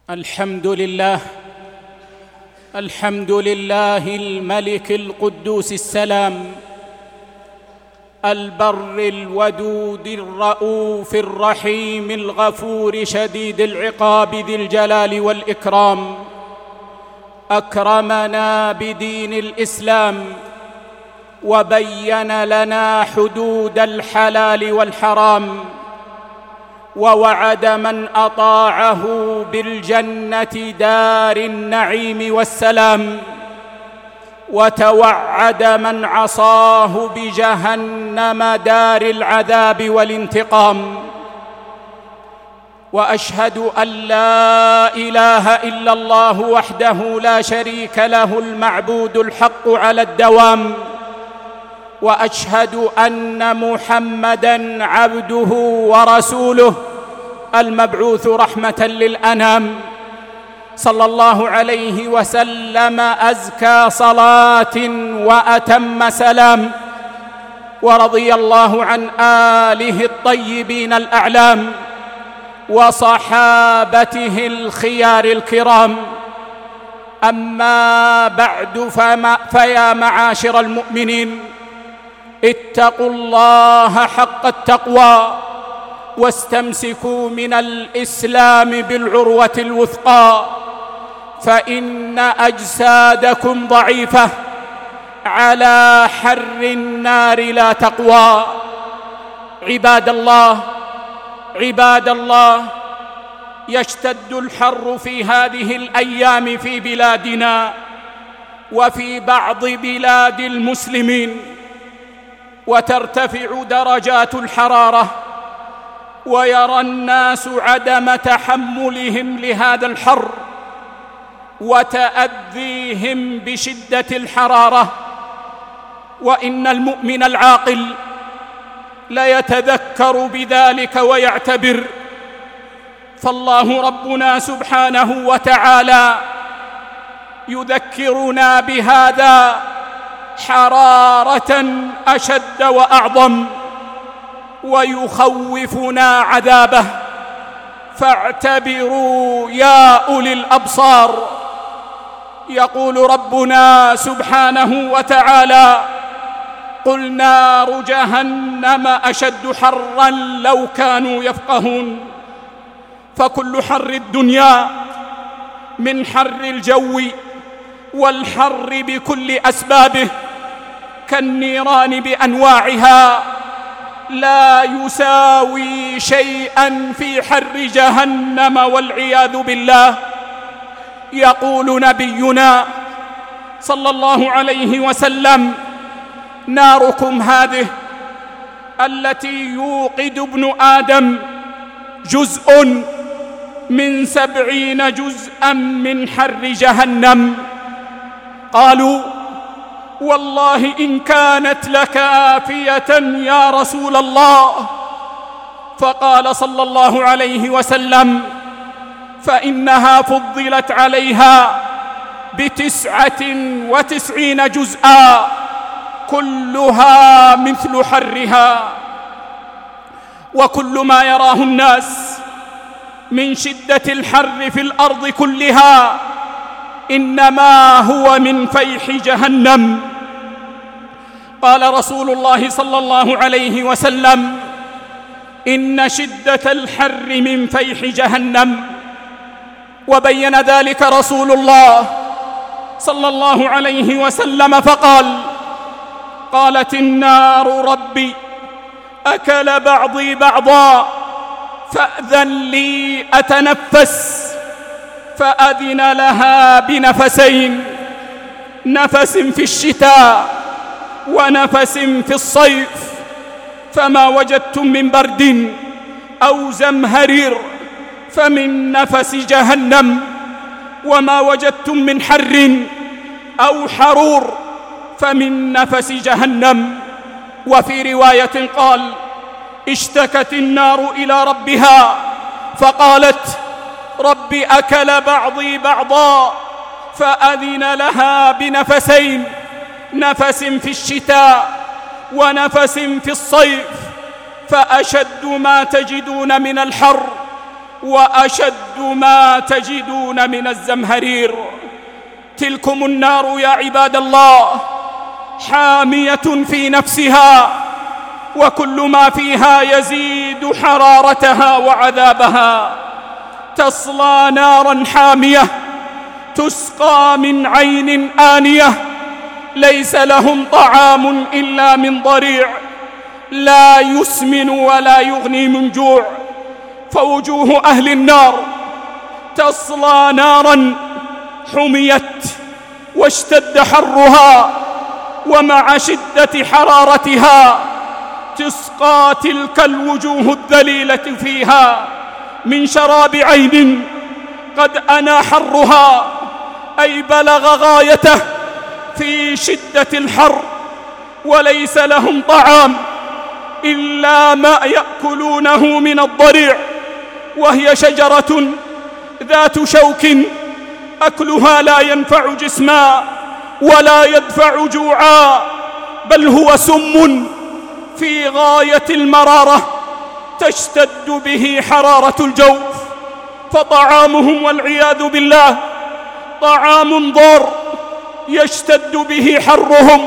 الحمد لله الملك القدوس السلام البر الودود الرؤوف الرحيم الغفور شديد العقاب ذي الجلال والإكرام. أكرمنا بدين الإسلام وبين لنا حدود الحلال والحرام، ووعد من أطاعه بالجنة دار النعيم والسلام، وتوعد من عصاه بجهنم دار العذاب والانتقام. وأشهد أن لا إله إلا الله وحده لا شريك له المعبود الحق على الدوام، وأشهد أن محمدًا عبده ورسوله المبعوث رحمة للأنام، صلى الله عليه وسلم أزكى صلاة وأتم سلام. ورضي الله عن آله الطيبين الأعلام وصحابته الخيار الكرام. أما بعد، فيا معاشر المؤمنين، اتقوا الله حق التقوى واستمسكوا من الإسلام بالعروة الوثقى، فإن أجسادكم ضعيفة على حر النار لا تقوى. عباد الله، يشتد الحر في هذه الأيام في بلادنا وفي بعض بلاد المسلمين، وترتفع درجات الحرارة، ويرى الناس عدم تحملهم لهذا الحر وتأذيهم بشدة الحرارة. وإن المؤمن العاقل ليتذكر بذلك ويعتبر، فالله ربنا سبحانه وتعالى يذكرنا بهذا حرارة أشد وأعظم، ويخوفنا عذابه. فاعتبروا يا أولي الأبصار. يقول ربنا سبحانه وتعالى: قل نار جهنم أشد حرا لو كانوا يفقهون. فكل حر الدنيا من حر الجو والحر بكل أسبابه كالنيران بأنواعها لا يساوي شيئا في حر جهنم والعياذ بالله. يقول نبينا صلى الله عليه وسلم: ناركم هذه التي يوقد ابن آدم جزء من 70 جزءا من حر جهنم. قالوا: والله إن كانت لكافية يا رسول الله. فقال صلى الله عليه وسلم: فإنها فضلت عليها ب99 جزءا كلها مثل حرها. وكل ما يراه الناس من شدة الحر في الأرض كلها إنما هو من فيح جهنم. قال رسول الله صلى الله عليه وسلم: إن شدة الحر من فيح جهنم. وبين ذلك رسول الله صلى الله عليه وسلم فقال: قالت النار: ربي أكل بعضي بعضا فأذن لي أتنفس. فأذن لها بنفسين: نفس في الشتاء ونفس في الصيف، فما وجدتم من برد أو زمهرير فمن نفس جهنم، وما وجدتم من حر أو حرور فمن نفس جهنم. وفي رواية قال: اشتكت النار إلى ربها فقالت: رب أكل بعضي بعضا. فأذن لها بنفسين: نفس في الشتاء ونفس في الصيف، فأشد ما تجدون من الحر وأشد ما تجدون من الزمهرير. تلكم النار يا عباد الله حامية في نفسها، وكل ما فيها يزيد حرارتها وعذابها. تصلى نارا حامية تسقى من عين آنية، ليس لهم طعام إلا من ضريع لا يسمن ولا يغني من جوع. فوجوه أهل النار تصلى نارا حميت واشتد حرها، ومع شدة حرارتها تسقى تلك الوجوه الذليلة فيها من شراب عين قد أنا حرها، أي بلغ غايته في شدة الحر، وليس لهم طعام إلا ما يأكلونه من الضريع، وهي شجرة ذات شوك أكلها لا ينفع جسما ولا يدفع جوعا، بل هو سم في غاية المرارة تشتد به حرارة الجوف. فطعامهم والعياذ بالله طعام ضار يشتد به حرهم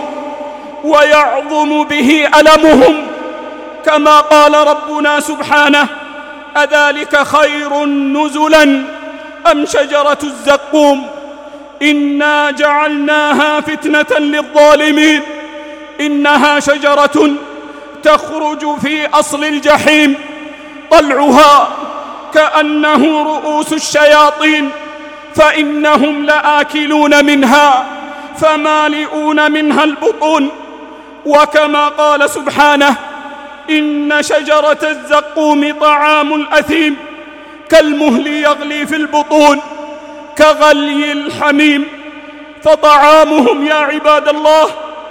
ويعظم به ألمهم، كما قال ربنا سبحانه: أذلك خير نزلا أم شجرة الزقوم إنا جعلناها فتنة للظالمين إنها شجرة تخرج في أصل الجحيم طلعها كأنه رؤوس الشياطين فإنهم لآكلون منها فمالئون منها البطون. وكما قال سبحانه: إن شجرة الزقوم طعام الأثيم كالمهل يغلي في البطون كغلي الحميم. فطعامهم يا عباد الله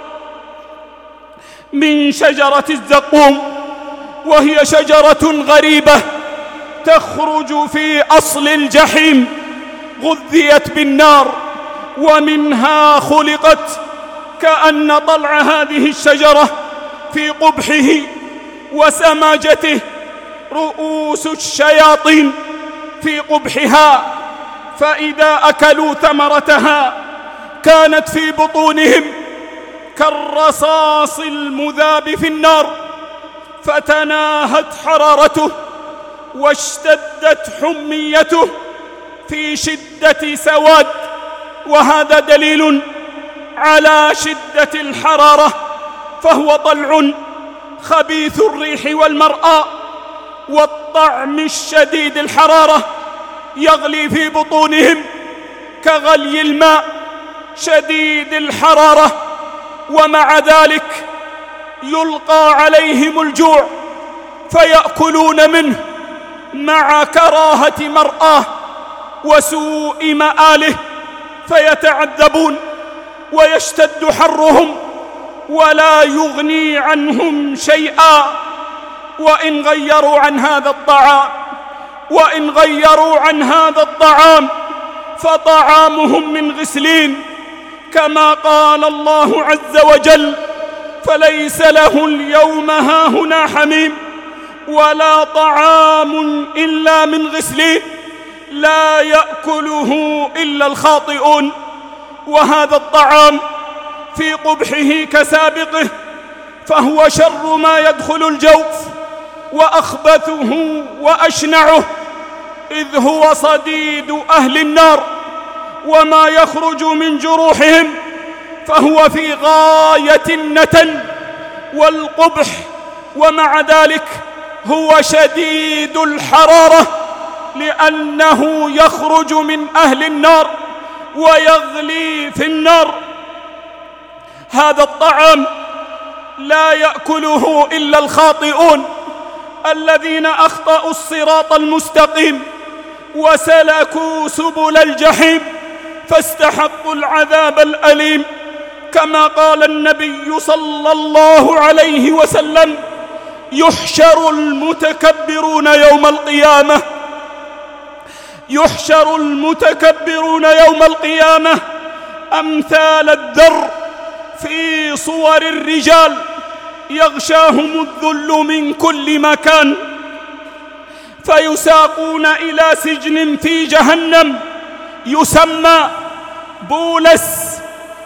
من شجرة الزقوم، وهي شجرة غريبة تخرج في أصل الجحيم، غذيت بالنار ومنها خلقت، كأن طلع هذه الشجرة في قبحه وسماجته رؤوس الشياطين في قبحها، فإذا أكلوا ثمرتها كانت في بطونهم كالرصاص المذاب في النار، فتناهت حرارته واشتدت حميته في شدة سواد. وهذا دليل على شدة الحرارة، فهو طلع خبيث الريح والمرآة والطعم الشديد الحرارة يغلي في بطونهم كغلي الماء شديد الحرارة، ومع ذلك يلقى عليهم الجوع فيأكلون منه مع كراهة مرآه وسوء مآله، فيتعذبون ويشتد حرهم ولا يغني عنهم شيئا. وإن غيروا عن هذا الطعام فطعامهم من غسلين، كما قال الله عز وجل: فليس له اليوم هاهنا حميم ولا طعام إلا من غسلين لا يأكله إلا الخاطئون. وهذا الطعام في قبحه كسابقه، فهو شر ما يدخل الجوف وأخبثه وأشنعه، إذ هو صديد أهل النار، وما يخرج من جروحهم فهو في غاية النتن والقبح، ومع ذلك هو شديد الحرارة لأنه يخرج من أهل النار ويغلي في النار. هذا الطعام لا يأكله إلا الخاطئون الذين أخطأوا الصراط المستقيم وسلكوا سبل الجحيم فاستحقوا العذاب الأليم، كما قال النبي صلى الله عليه وسلم: يحشر المتكبرون يوم القيامة أمثال الذر في صور الرجال يغشاهم الذل من كل مكان، فيساقون إلى سجن في جهنم يسمى بولس،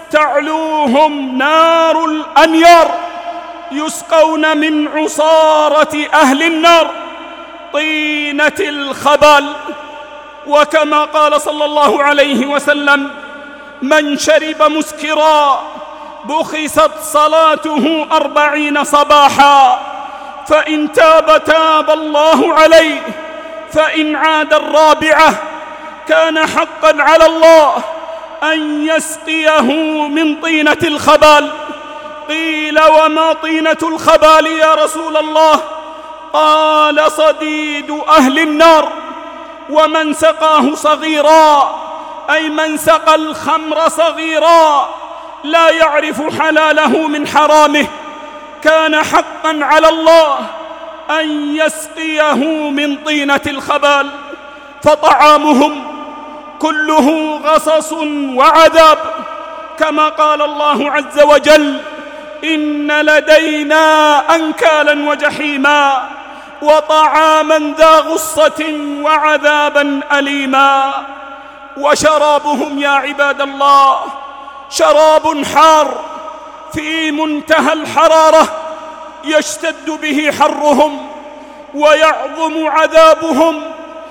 تعلوهم نار الأنيار، يسقون من عصارة أهل النار طينة الخبال. وكما قال صلى الله عليه وسلم: من شرب مسكرا بخست صلاته 40 صباحا، فإن تاب تاب الله عليه، فإن عاد 4 كان حقا على الله أن يسقيه من طينة الخبال. قيل: وما طينة الخبال يا رسول الله؟ قال: صديد أهل النار. ومن سقاه صغيرا، أي من سقى الخمر صغيرا لا يعرف حلاله من حرامه، كان حقا على الله أن يسقيه من طينة الخبال. فطعامهم كله غصص وعذاب، كما قال الله عز وجل: إن لدينا أنكالا وجحيما وطعاما ذا غصة وعذابا أليما. وشرابهم يا عباد الله شراب حار في منتهى الحرارة، يشتد به حرهم ويعظم عذابهم،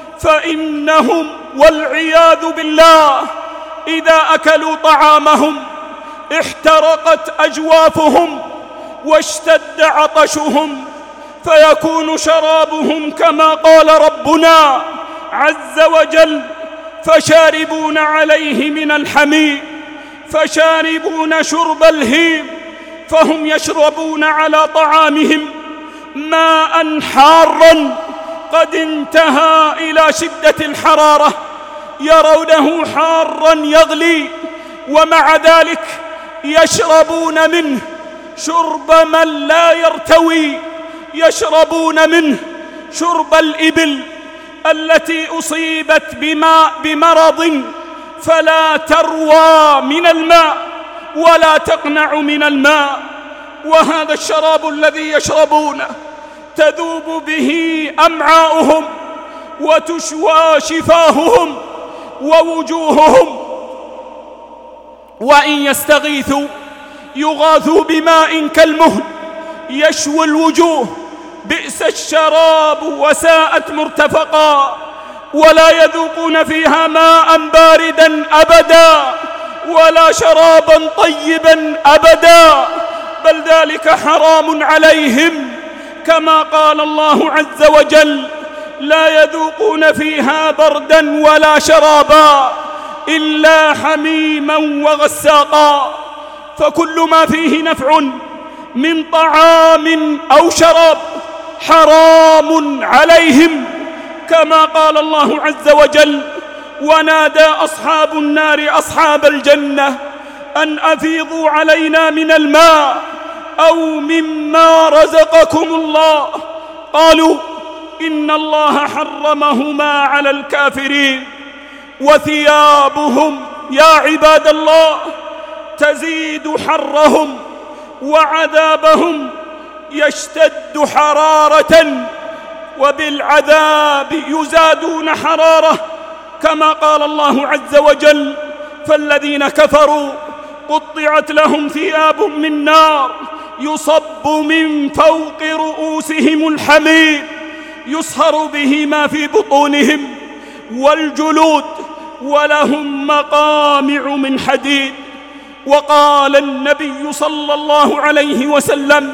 فإنهم والعياذ بالله إذا أكلوا طعامهم احترقت أجوافهم واشتد عطشهم، فيكون شرابهم كما قال ربنا عز وجل: فشاربون عليه من الحميم فشاربون شرب الهيم. فهم يشربون على طعامهم ماء حارا قد انتهى إلى شدة الحرارة، يرونه حارا يغلي، ومع ذلك يشربون منه شرب من لا يرتوي، يشربون منه شرب الإبل التي أصيبت بمرض فلا تروى من الماء ولا تقنع من الماء. وهذا الشراب الذي يشربونه تذوب به أمعاؤهم وتشوى شفاههم ووجوههم، وإن يستغيثوا يغاثوا بماء كالمهل يشوي الوجوه، بئس الشراب وساءت مرتفقا، ولا يذوقون فيها ماء باردا أبدا ولا شرابا طيبا أبدا، بل ذلك حرام عليهم، كما قال الله عز وجل: لا يذوقون فيها بردا ولا شرابا إلا حميما وغساقا. فكل ما فيه نفع من طعام أو شراب حرام عليهم، كما قال الله عز وجل: ونادى أصحاب النار أصحاب الجنة أن أفيضوا علينا من الماء أو مما رزقكم الله، قالوا إن الله حرمهما على الكافرين. وثيابهم يا عباد الله تزيد حرهم وعذابهم يشتد حرارة، وبالعذاب يزادون حرارة، كما قال الله عز وجل: فالذين كفروا قطعت لهم ثياب من نار يصب من فوق رؤوسهم الحميم يصهر به ما في بطونهم والجلود، ولهم مقامع من حديد. وقال النبي صلى الله عليه وسلم: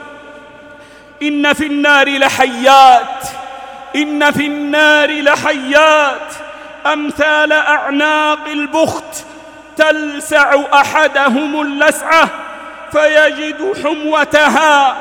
إن في النار لحيات، إن في النار لحيات أمثال أعناق البخت تلسع أحدهم اللسعة فيجد حموتها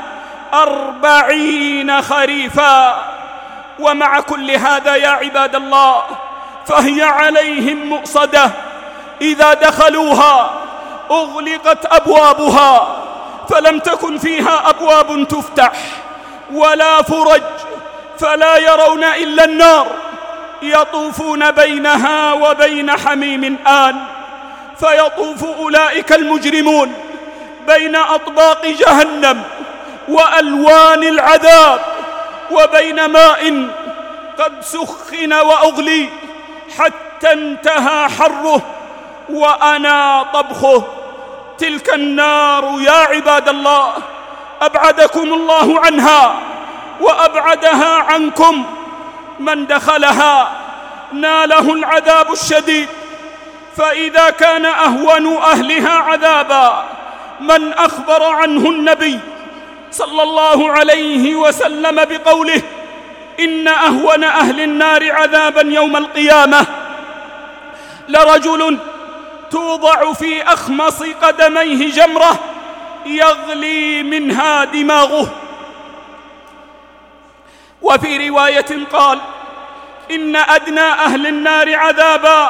40 خريفا. ومع كل هذا يا عباد الله فهي عليهم مؤصدة، إذا دخلوها أغلقت أبوابها، فلم تكن فيها أبواب تفتح ولا فرج، فلا يرون إلا النار، يطوفون بينها وبين حميم آن. فيطوف أولئك المجرمون بين أطباق جهنم وألوان العذاب وبين ماء قد سخن وأغلي حتى انتهى حره وأنا طبخه. تلك النار يا عباد الله أبعدكم الله عنها وأبعدها عنكم. من دخلها ناله العذاب الشديد. فإذا كان أهون أهلها عذابا من أخبر عنه النبي صلى الله عليه وسلم بقوله: إن أهون أهل النار عذابا يوم القيامة لرجل توضع في أخمص قدميه جمرة يغلي منها دماغه. وفي رواية قال: إن أدنى أهل النار عذابا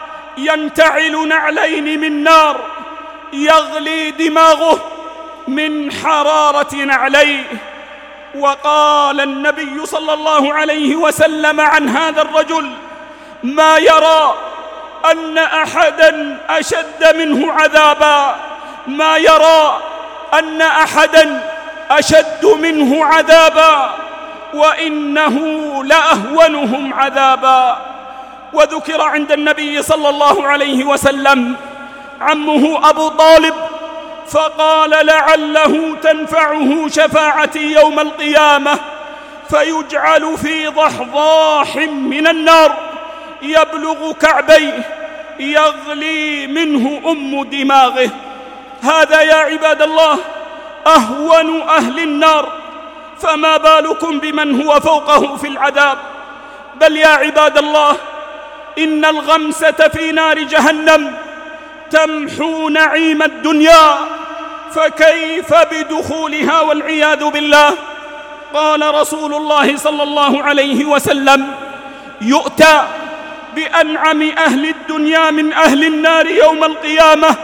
ينتعل نعلين من نار يغلي دماغه من حرارة نعليه. وقال النبي صلى الله عليه وسلم عن هذا الرجل: ما يرى أن أحدا أشد منه عذابا، ما يرى أن أحدا أشد منه عذابا، وإنه لأهونهم عذابا. وذكر عند النبي صلى الله عليه وسلم عمه أبو طالب فقال: لعله تنفعه شفاعتي يوم القيامة، فيجعل في ضحضاح من النار يبلغ كعبيه يغلي منه دماغه. هذا يا عباد الله أهون أهل النار، فما بالكم بمن هو فوقه في العذاب. بل يا عباد الله إن الغمسة في نار جهنم تمحو نعيم الدنيا، فكيف بدخولها والعياذ بالله. قال رسول الله صلى الله عليه وسلم: يؤتى بأنعم أهل الدنيا من أهل النار يوم القيامة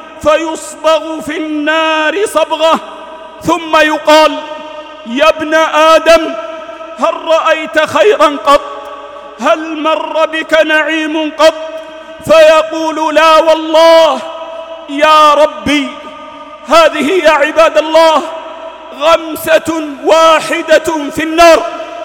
فيصبغ في النار صبغة، ثم يقال: يا ابن آدم هل رأيت خيرا قط؟ هل مر بك نعيم قط؟ فيقول: لا والله يا ربي. هذه يا عباد الله غمسة واحدة في النار،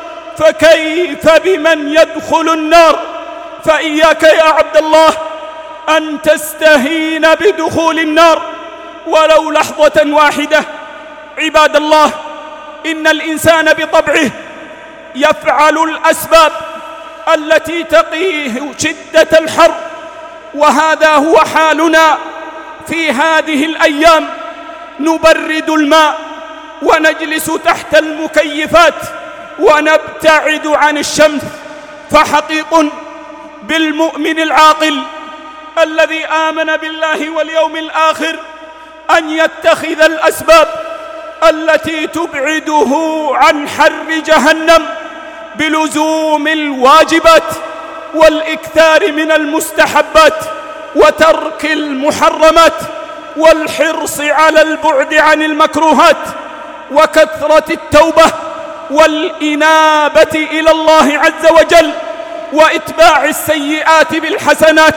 فكيف بمن يدخل النار؟ فإياك يا عبد الله أن تستهين بدخول النار ولو لحظة واحدة. عباد الله إن الإنسان بطبعه يفعل الأسباب التي تقيه شدة الحر، وهذا هو حالنا في هذه الأيام. نبرد الماء ونجلس تحت المكيفات ونبتعد عن الشمس. فحقيق بالمؤمن العاقل الذي آمن بالله واليوم الآخر أن يتخذ الأسباب التي تبعده عن حر جهنم بلزوم الواجبات والإكثار من المستحبات وترك المحرمات والحرص على البعد عن المكروهات وكثرة التوبة والإنابة إلى الله عز وجل وإتباع السيئات بالحسنات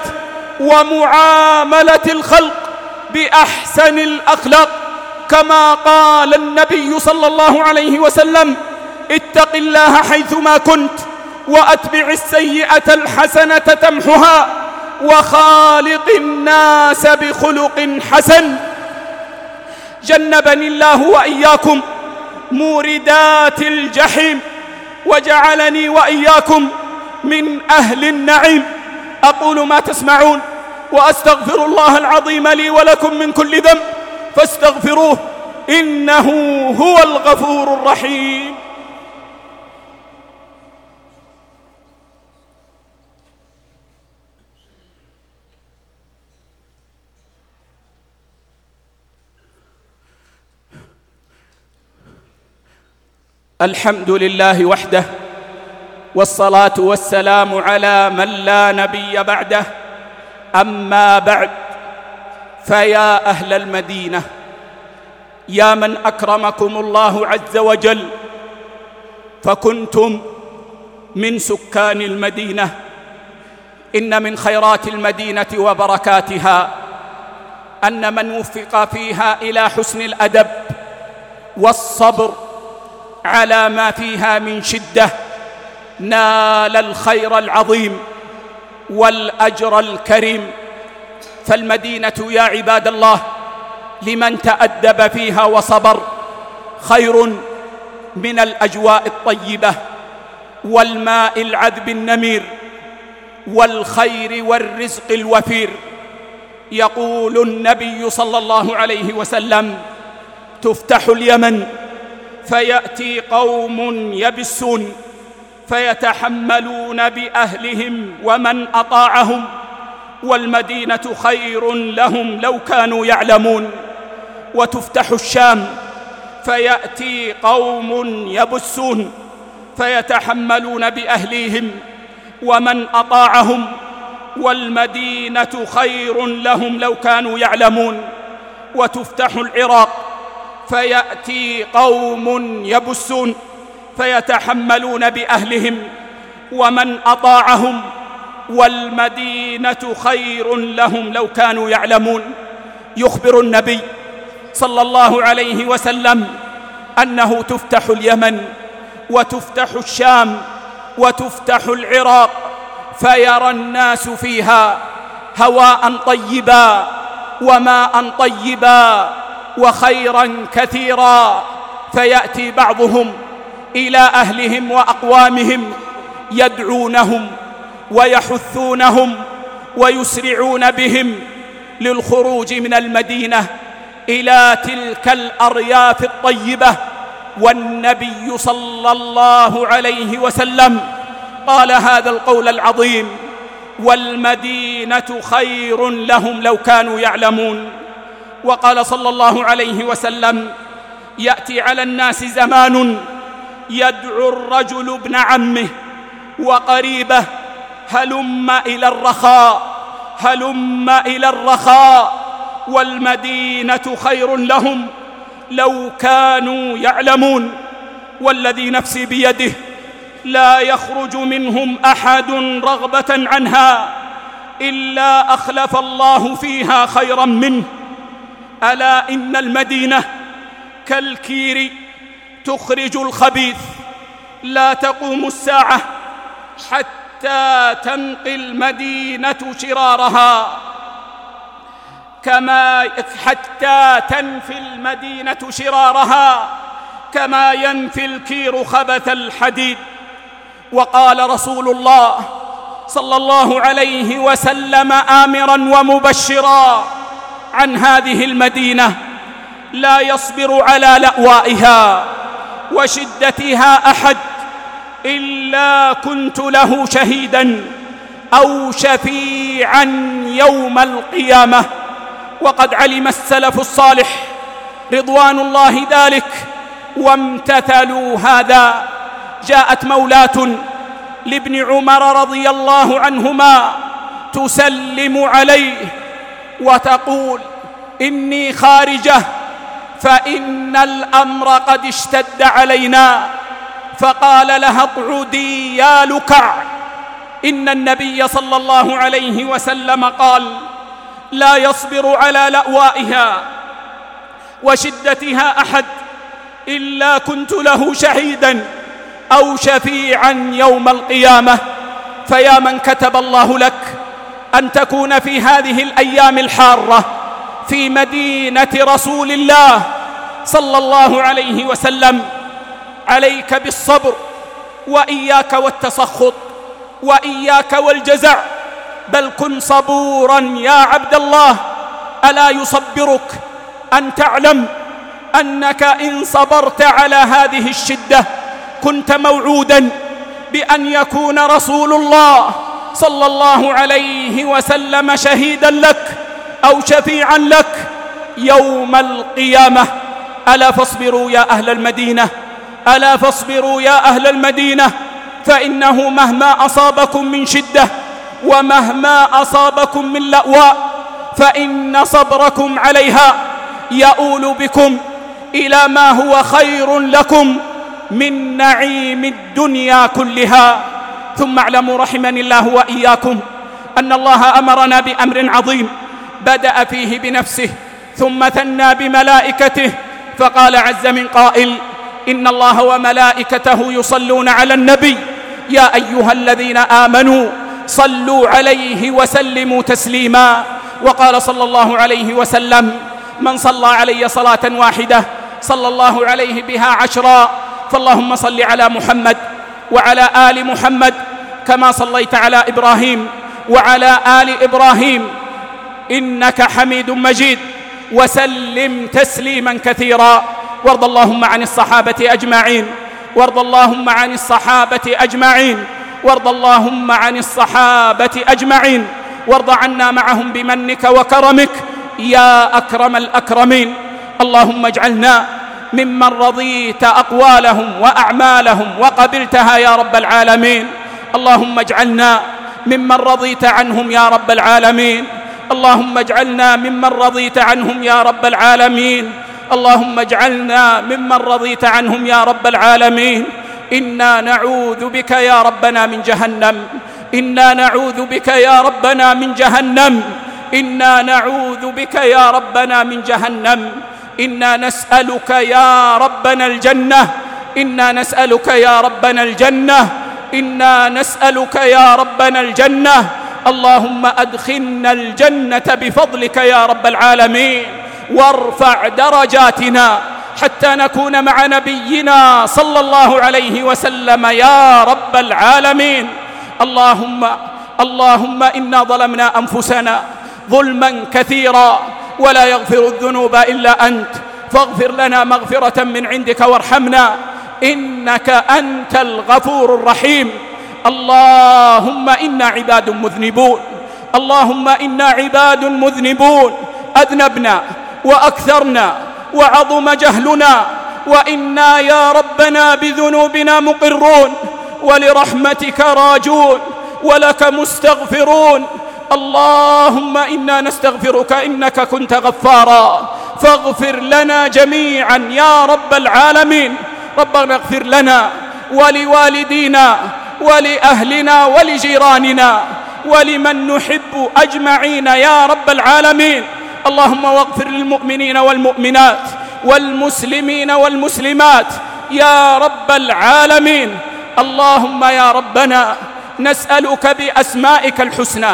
ومعاملة الخلق بأحسن الأخلاق، كما قال النبي صلى الله عليه وسلم: اتق الله حيثما كنت وأتبع السيئة الحسنة تمحها وخالق الناس بخلق حسن. جنبني الله وإياكم موردات الجحيم وجعلني وإياكم من أهل النعيم. أقول ما تسمعون وأستغفر الله العظيم لي ولكم من كل ذنب فاستغفروه إنه هو الغفور الرحيم. الحمد لله وحده، والصلاة والسلام على من لا نبي بعده. أما بعد، فيا أهل المدينة، يا من أكرمكم الله عز وجل فكنتم من سكان المدينة، إن من خيرات المدينة وبركاتها أن من وفق فيها إلى حسن الأدب والصبر على ما فيها من شدة نال الخير العظيم والأجر الكريم. فالمدينة يا عباد الله لمن تأدب فيها وصبر خير من الأجواء الطيبة والماء العذب النمير والخير والرزق الوفير. يقول النبي صلى الله عليه وسلم: تفتح اليمن فيأتي قوم يبسون فيتحملون بأهلهم ومن أطاعهم، والمدينة خير لهم لو كانوا يعلمون. وتفتح الشام فيأتي قوم يبسون فيتحملون بأهليهم ومن أطاعهم، والمدينة خير لهم لو كانوا يعلمون. وتفتح العراق فيأتي قوم يبسون فيتحملون بأهلهم ومن أطاعهم، والمدينة خير لهم لو كانوا يعلمون. يخبر النبي صلى الله عليه وسلم أنه تفتح اليمن وتفتح الشام وتفتح العراق، فيرى الناس فيها هواء طيبا وماء طيبا وخيرا كثيرا، فيأتي بعضهم إلى أهلهم وأقوامهم يدعونهم ويحثونهم ويسرعون بهم للخروج من المدينة إلى تلك الأرياف الطيبة. والنبي صلى الله عليه وسلم قال هذا القول العظيم: والمدينة خير لهم لو كانوا يعلمون. وقال صلى الله عليه وسلم: يأتي على الناس زمان يدعو الرجل ابن عمه وقريبه: هلم إلى الرخاء، هلم إلى الرخاء، والمدينة خير لهم لو كانوا يعلمون. والذي نفسي بيده لا يخرج منهم أحد رغبة عنها إلا أخلف الله فيها خيرا منه. ألا إن المدينة كالكير تخرج الخبيث، لا تقوم الساعة حتى تنقي المدينة شرارها، حتى تنفي المدينة شرارها كما ينفي الكير خبث الحديد. وقال رسول الله صلى الله عليه وسلم آمرا ومبشرا عن هذه المدينة: لا يصبر على لأوائها وشدتها أحد إلا كنت له شهيدا أو شفيعا يوم القيامة. وقد علم السلف الصالح رضوان الله ذلك وامتثلوا هذا. جاءت مولاة لابن عمر رضي الله عنهما تسلم عليه وتقول: إني خارجة فإن الأمر قد اشتد علينا. فقال لها: اقعدي يا لكع. إن النبي صلى الله عليه وسلم قال: لا يصبر على لأوائها وشدتها أحد إلا كنت له شهيدا أو شفيعا يوم القيامة. فيا من كتب الله لك أن تكون في هذه الأيام الحارة في مدينة رسول الله صلى الله عليه وسلم، عليك بالصبر، وإياك والتسخط، وإياك والجزع، بل كن صبورا يا عبد الله. ألا يصبرك أن تعلم أنك إن صبرت على هذه الشدة كنت موعودا بأن يكون رسول الله صلى الله عليه وسلم شهيدا لك أو شفيعا لك يوم القيامة. ألا فاصبروا يا أهل المدينة، ألا فاصبروا يا أهل المدينة، فإنه مهما أصابكم من شدة ومهما أصابكم من لأواء فإن صبركم عليها يؤول بكم إلى ما هو خير لكم من نعيم الدنيا كلها. ثم اعلموا رحمني الله وإياكم أن الله أمرنا بأمر عظيم بدأ فيه بنفسه ثم ثنى بملائكته، فقال عز من قائل: إن الله وملائكته يصلون على النبي يا أيها الذين آمنوا صلوا عليه وسلموا تسليما. وقال صلى الله عليه وسلم: من صلى علي صلاة واحدة صلى الله عليه بها 10. فاللهم صل على محمد وعلى آل محمد كما صليت على إبراهيم وعلى آل إبراهيم إنك حميد مجيد، وسلم تسليما كثيرا. وارض اللهم عن الصحابة أجمعين، وارض اللهم عن الصحابة أجمعين، وارض اللهم عن الصحابة أجمعين، وارض عنا معهم بمنك وكرمك يا أكرم الأكرمين. اللهم اجعلنا ممن رضيت أقوالهم وأعمالهم وقبلتها يا رب العالمين. اللهم اجعلنا ممن رضيت عنهم يا رب العالمين. اللهم اجعلنا ممن رضيت عنهم يا رب العالمين. اللهم اجعلنا ممن رضيت عنهم يا رب العالمين. إنا نعوذ بك يا ربنا من جهنم، إنا نعوذ بك يا ربنا من جهنم، إنا نعوذ بك يا ربنا من جهنم. إنا نسألك يا ربنا الجنة، إنا نسألك يا ربنا الجنة، إنا نسألك يا ربنا الجنة. اللهم أدخلنا الجنة بفضلك يا رب العالمين، وارفع درجاتنا حتى نكون مع نبينا صلى الله عليه وسلم يا رب العالمين. اللهم إنا ظلمنا أنفسنا ظلما كثيرا ولا يغفر الذنوب إلا أنت، فاغفر لنا مغفرة من عندك وارحمنا إنك أنت الغفور الرحيم. اللهم إنا عباد مذنبون، اللهم إنا عباد مذنبون، أذنبنا وأكثرنا وعظم جهلنا، وإنا يا ربنا بذنوبنا مقرون، ولرحمتك راجون، ولك مستغفرون. اللهم إنا نستغفرك إنك كنت غفارا، فاغفر لنا جميعا يا رب العالمين. ربنا اغفر لنا ولوالدينا ولأهلنا ولجيراننا ولمن نحب أجمعين يا رب العالمين. اللهم واغفر للمؤمنين والمؤمنات والمسلمين والمسلمات يا رب العالمين. اللهم يا ربنا نسألك بأسمائك الحسنى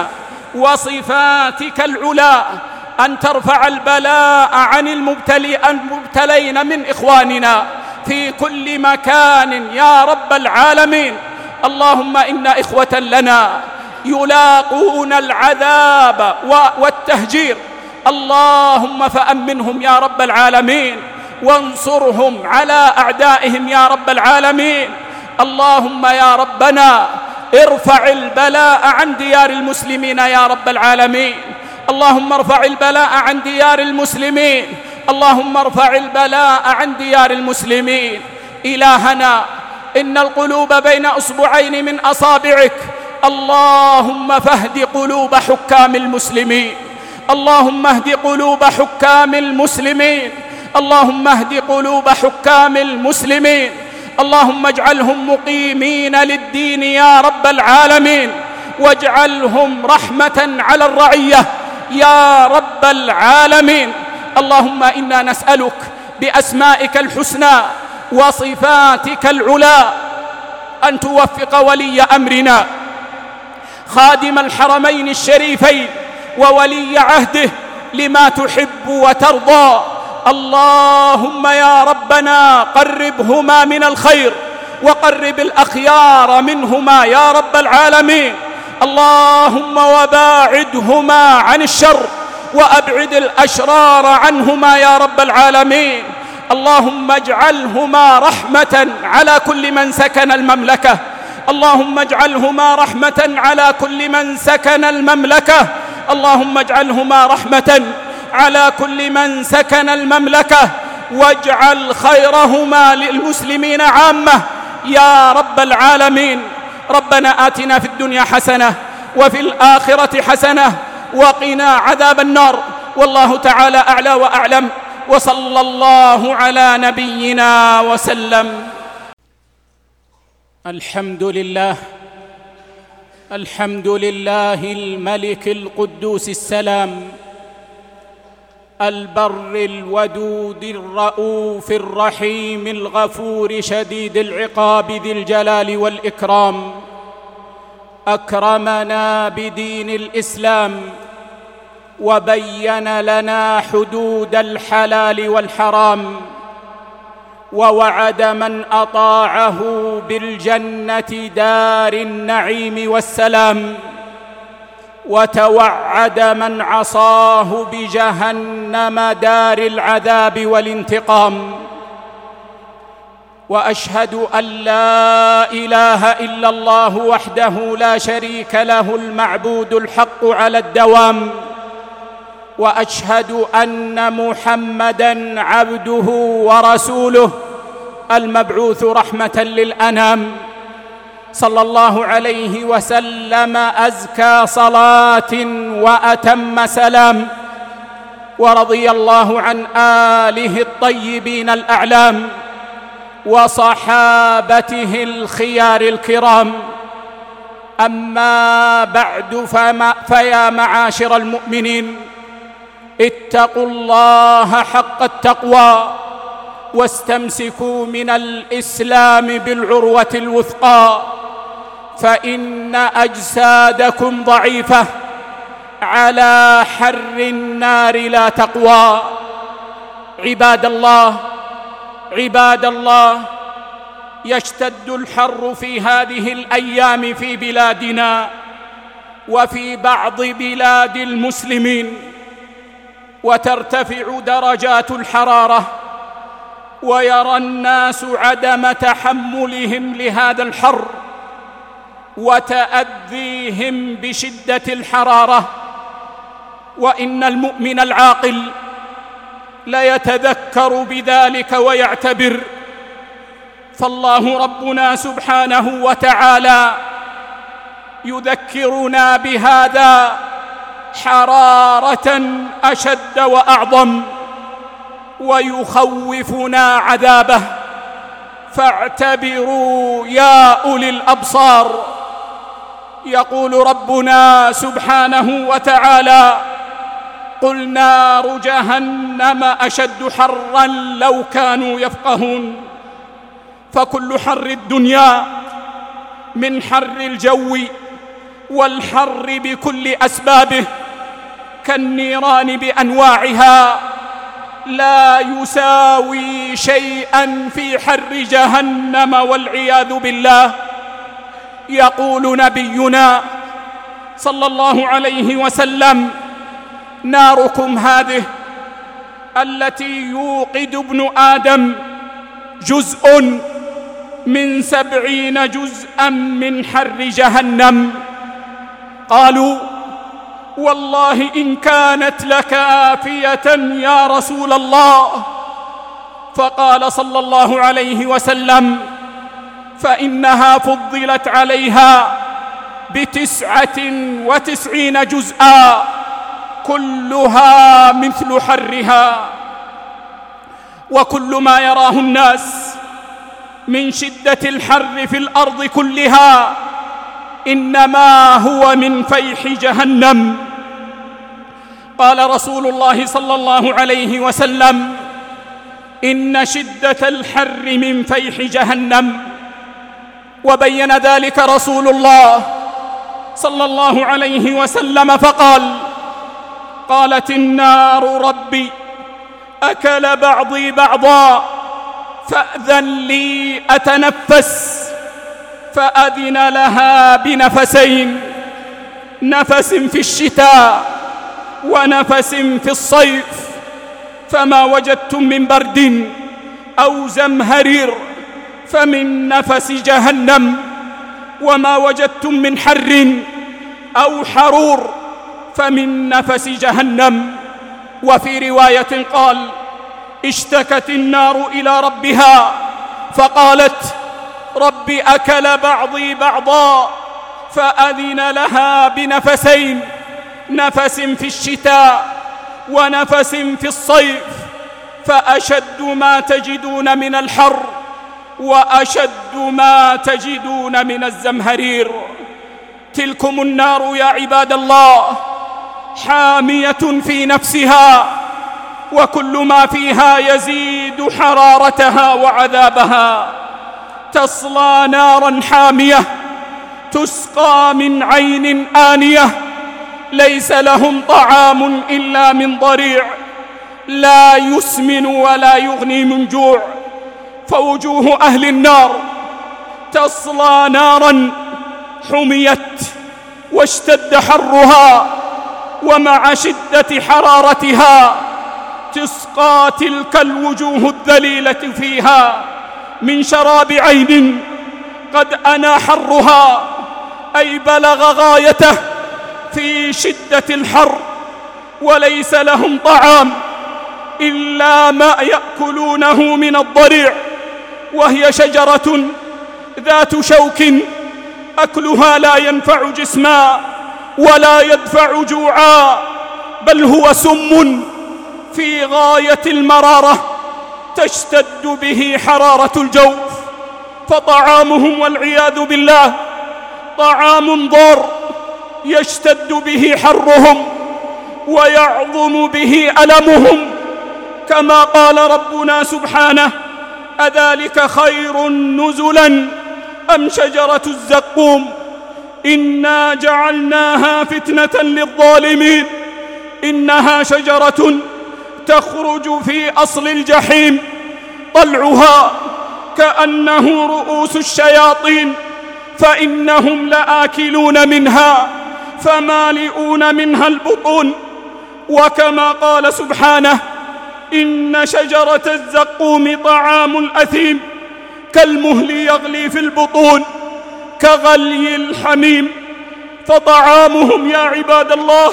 وصفاتك العلى أن ترفع البلاء عن المبتلين من إخواننا في كل مكان يا رب العالمين. اللهم إن إخوة لنا يلاقون العذاب والتهجير، اللهم فأمنهم يا رب العالمين، وانصرهم على أعدائهم يا رب العالمين. اللهم يا ربنا ارفع البلاء عن ديار المسلمين يا رب العالمين. اللهم ارفع البلاء عن ديار المسلمين، اللهم ارفع البلاء عن ديار المسلمين. إلهنا إن القلوب بين أصبعين من أصابعك، اللهم فاهد قلوب حكام المسلمين، اللهم اهد قلوب حكام المسلمين، اللهم اهد قلوب حكام المسلمين. اللهم اجعلهم مقيمين للدين يا رب العالمين، واجعلهم رحمة على الرعية يا رب العالمين. اللهم إنا نسألك بأسمائك الحسنى وصفاتك العلى أن توفق ولي أمرنا خادم الحرمين الشريفين وولي عهده لما تحب وترضى. اللهم يا ربنا قربهما من الخير وقرب الأخيار منهما يا رب العالمين. اللهم وباعدهما عن الشر وأبعد الأشرار عنهما يا رب العالمين. اللهم اجعلهما رحمة على كل من سكن المملكة، اللهم اجعلهما رحمة على كل من سكن المملكة، اللهم اجعلهما رحمة على كل من سكن المملكة، واجعل خيرهما للمسلمين عامة يا رب العالمين. ربنا آتنا في الدنيا حسنة وفي الآخرة حسنة وقنا عذاب النار. والله تعالى أعلى وأعلم، وصلى الله على نبينا وسلم. الحمد لله، الحمد لله الملك القدوس السلام، البر الودود الرؤوف الرحيم الغفور شديد العقاب ذي الجلال والإكرام، أكرمنا بدين الإسلام وبين لنا حدود الحلال والحرام، ووعد من أطاعه بالجنة دار النعيم والسلام، وتوعد من عصاه بجهنم دار العذاب والانتقام. وأشهد أن لا إله إلا الله وحده لا شريك له المعبود الحق على الدوام، وأشهد أن محمدًا عبده ورسوله المبعوث رحمة للأنام، صلى الله عليه وسلم أزكى صلاة وأتم سلام، ورضي الله عن آله الطيبين الأعلام وصحابته الخيار الكرام. أما بعد، فيا معاشر المؤمنين، اتقوا الله حق التقوى واستمسكوا من الإسلام بالعروة الوثقى، فإن أجسادكم ضعيفة على حر النار لا تقوى. عباد الله، يشتد الحر في هذه الأيام في بلادنا وفي بعض بلاد المسلمين، وترتفع درجات الحرارة، ويرى الناس عدم تحملهم لهذا الحر وتأذيهم بشدة الحرارة. وإن المؤمن العاقل ليتذكر بذلك ويعتبر، فالله ربنا سبحانه وتعالى يذكرنا بهذا حرارة أشد وأعظم، ويخوفنا عذابه، فاعتبروا يا أولي الأبصار. يقول ربنا سبحانه وتعالى: قل نار جهنم أشد حرا لو كانوا يفقهون. فكل حر الدنيا من حر الجو والحر بكل أسبابه كالنيران بأنواعها لا يساوي شيئا في حر جهنم والعياذ بالله. يقول نبينا صلى الله عليه وسلم: ناركم هذه التي يوقد ابن آدم جزء من 70 جزءا من حر جهنم. قالوا: والله إن كانت لكافية يا رسول الله. فقال صلى الله عليه وسلم: فإنها فضلت عليها ب99 جزءا كلها مثل حرها. وكل ما يراه الناس من شدة الحر في الأرض كلها إنما هو من فيح جهنم. قال رسول الله صلى الله عليه وسلم: إن شدة الحر من فيح جهنم. وبين ذلك رسول الله صلى الله عليه وسلم فقال: قالت النار: ربي أكل بعضي بعضا فأذن لي أتنفس. فأذن لها بنفسين: نفس في الشتاء ونفس في الصيف، فما وجدتم من برد أو زمهرير فمن نفس جهنم، وما وجدتم من حر أو حرور فمن نفس جهنم. وفي رواية قال: اشتكت النار إلى ربها فقالت: رب أكل بعضي بعضا. فأذن لها بنفسين: نفس في الشتاء ونفس في الصيف، فأشد ما تجدون من الحر وأشد ما تجدون من الزمهرير. تلكم النار يا عباد الله حامية في نفسها وكل ما فيها يزيد حرارتها وعذابها. تصلى نارا حامية تسقى من عين آنية، ليس لهم طعام إلا من ضريع لا يسمن ولا يغني من جوع. فوجوه أهل النار تصلى نارا حميت واشتد حرها، ومع شدة حرارتها تسقى تلك الوجوه الذليلة فيها من شراب عين قد أنا حرها، أي بلغ غايته في شدة الحر، وليس لهم طعام إلا ما يأكلونه من الضريع، وهي شجرة ذات شوك أكلها لا ينفع جسما ولا يدفع جوعا، بل هو سم في غاية المرارة تشتد به حرارة الجوف. فطعامهم والعياذ بالله طعام ضار يشتد به حرهم ويعظم به ألمهم، كما قال ربنا سبحانه: أذلك خير نزلا أم شجرة الزقوم إنا جعلناها فتنة للظالمين إنها شجرة تخرج في أصل الجحيم طلعها كأنه رؤوس الشياطين فإنهم لآكلون منها فمالئون منها البطون. وكما قال سبحانه: إن شجرة الزقوم طعام الأثيم كالمهل يغلي في البطون كغلي الحميم. فطعامهم يا عباد الله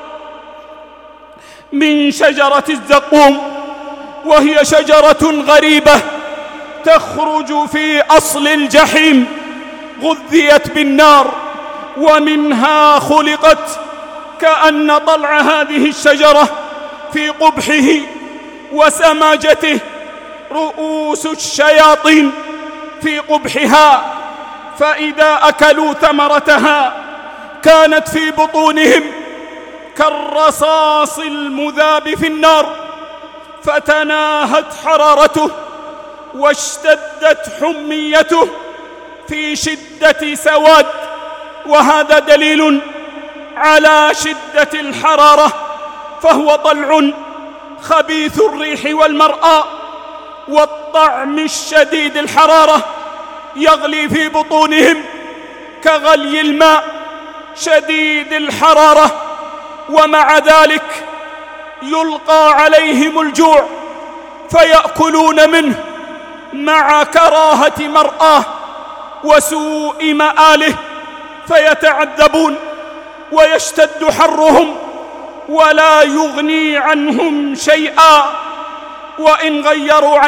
من شجرة الزقوم، وهي شجرة غريبة تخرج في أصل الجحيم، غذيت بالنار ومنها خلقت، كأن طلع هذه الشجرة في قبحه وسماجته رؤوس الشياطين في قبحها، فإذا أكلوا ثمرتها كانت في بطونهم كالرصاص المذاب في النار، فتناهت حرارته واشتدت حميته في شدة سواد. وهذا دليل على شدة الحرارة، فهو طلع خبيث الريح والمرآة والطعم الشديد الحرارة يغلي في بطونهم كغلي الماء شديد الحرارة، ومع ذلك يلقى عليهم الجوع فيأكلون منه مع كراهة مرآه وسوء مآله، فيتعذبون ويشتد حرهم ولا يغني عنهم شيئا. وإن غيروا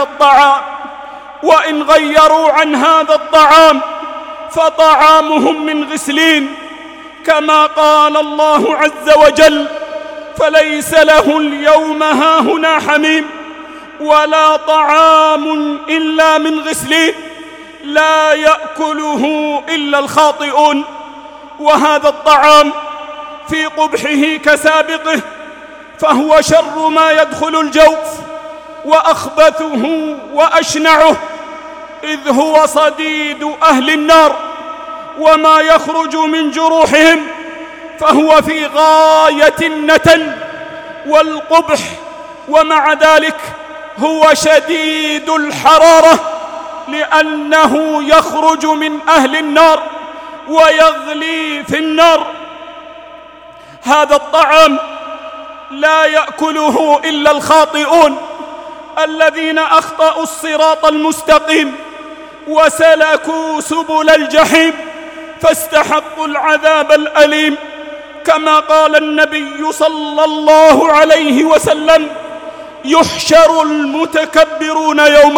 عن هذا الطعام فطعامهم من غسلين، كما قال الله عز وجل: فليس له اليوم هاهنا حميم ولا طعام إلا من غسلين لا يأكله إلا الخاطئون. وهذا الطعام في قبحه كسابقه، فهو شر ما يدخل الجوف وأخبثه وأشنعه، إذ هو صديد أهل النار، وما يخرج من جروحهم فهو في غاية النتن والقبح، ومع ذلك هو شديد الحرارة لأنه يخرج من أهل النار ويغلي في النار. هذا الطعام لا يأكله إلا الخاطئون الذين أخطأوا الصراط المستقيم وسلكوا سبل الجحيم فاستحقوا العذاب الأليم، كما قال النبي صلى الله عليه وسلم: يحشر المتكبرون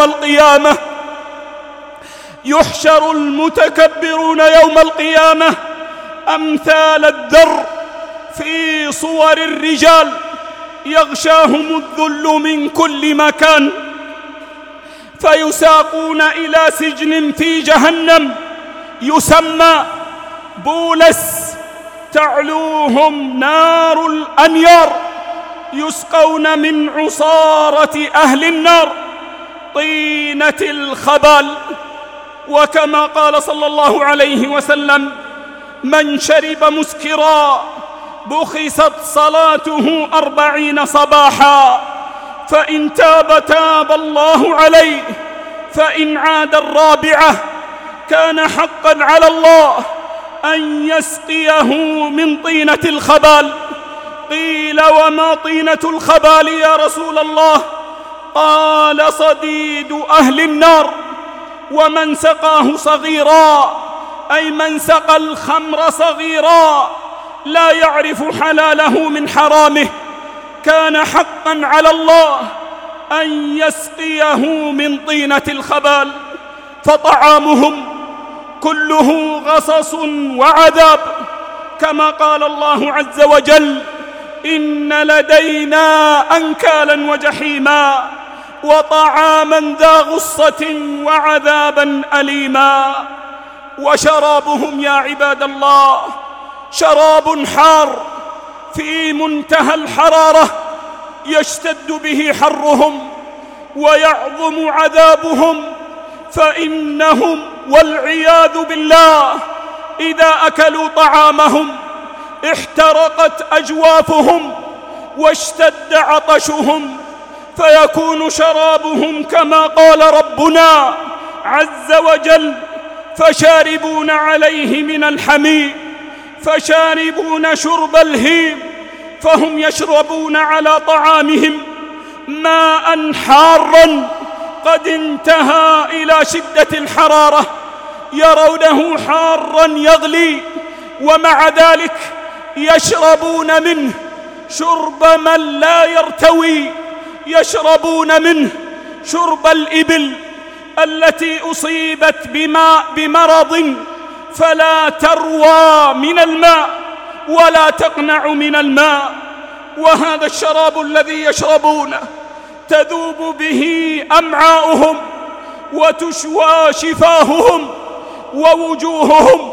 يوم القيامة أمثال الذر في صور الرجال يغشاهم الذل من كل مكان، فيساقون إلى سجن في جهنم يسمى بولس، تعلوهم نار الأنيار يسقون من عصارة أهل النار طينة الخبال. وكما قال صلى الله عليه وسلم: من شرب مسكرا بخست صلاته 40 صباحا، فإن تاب تاب الله عليه، فإن عاد 4 كان حقا على الله أن يسقيه من طينة الخبال. قيل: وما طينة الخبال يا رسول الله؟ قال: صديد أهل النار. ومن سقاه صغيرا، أي من سقى الخمر صغيرا لا يعرف حلاله من حرامه، كان حقا على الله أن يسقيه من طينة الخبال. فطعامهم كله غصص وعذاب، كما قال الله عز وجل: إن لدينا أنكالا وجحيما وطعاما ذا غصة وعذابا أليما. وشرابهم يا عباد الله شراب حار في منتهى الحرارة، يشتد به حرهم ويعظم عذابهم، فإنهم والعياذ بالله إذا أكلوا طعامهم احترقت أجوافهم واشتد عطشهم، فيكون شرابهم كما قال ربنا عز وجل: فشاربون عليه من الحميم فشاربون شرب الهيم. فهم يشربون على طعامهم ماء حارا قد انتهى إلى شدة الحرارة، يرونه حارا يغلي، ومع ذلك يشربون منه شرب من لا يرتوي، يشربون منه شرب الإبل التي أصيبت بمرض فلا تروى من الماء ولا تقنع من الماء. وهذا الشراب الذي يشربونه تذوب به أمعاؤهم وتشوى شفاههم ووجوههم،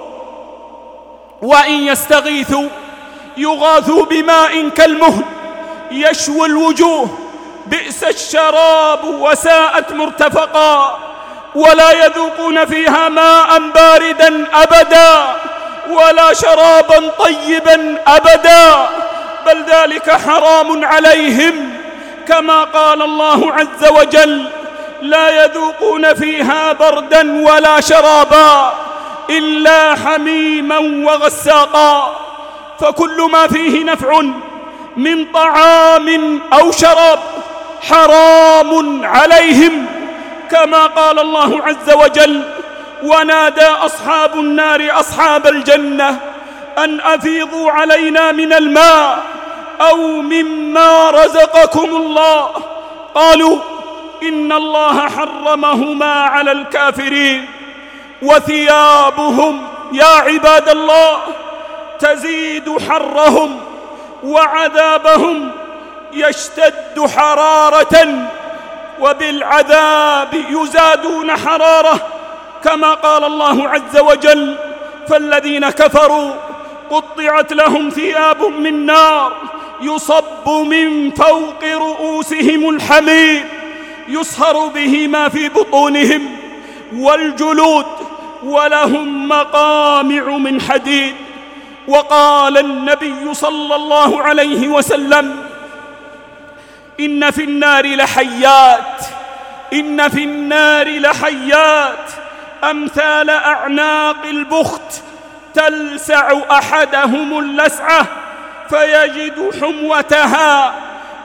وإن يستغيثوا يغاثوا بماء كالمهل يشوي الوجوه، بئس الشراب وساءت مرتفقا، ولا يذوقون فيها ماء باردا أبدا ولا شرابا طيبا أبدا، بل ذلك حرام عليهم، كما قال الله عز وجل: لا يذوقون فيها بردا ولا شرابا إلا حميما وغساقا. فكل ما فيه نفع من طعام أو شراب حرام عليهم، كما قال الله عز وجل: ونادى أصحاب النار أصحاب الجنة أن أفيضوا علينا من الماء أو مما رزقكم الله، قالوا إن الله حرمهما على الكافرين. وثيابهم يا عباد الله تزيد حرهم وعذابهم يشتد حرارة، وبالعذاب يزادون حرارة، كما قال الله عز وجل: فالذين كفروا قطعت لهم ثياب من نار يصب من فوق رؤوسهم الحميم يصهر به ما في بطونهم والجلود، ولهم مقامع من حديد. وقال النبي صلى الله عليه وسلم: إن في النار لحيات، إن في النار لحيات أمثال أعناق البخت تلسع أحدهم اللسعة فيجد حموتها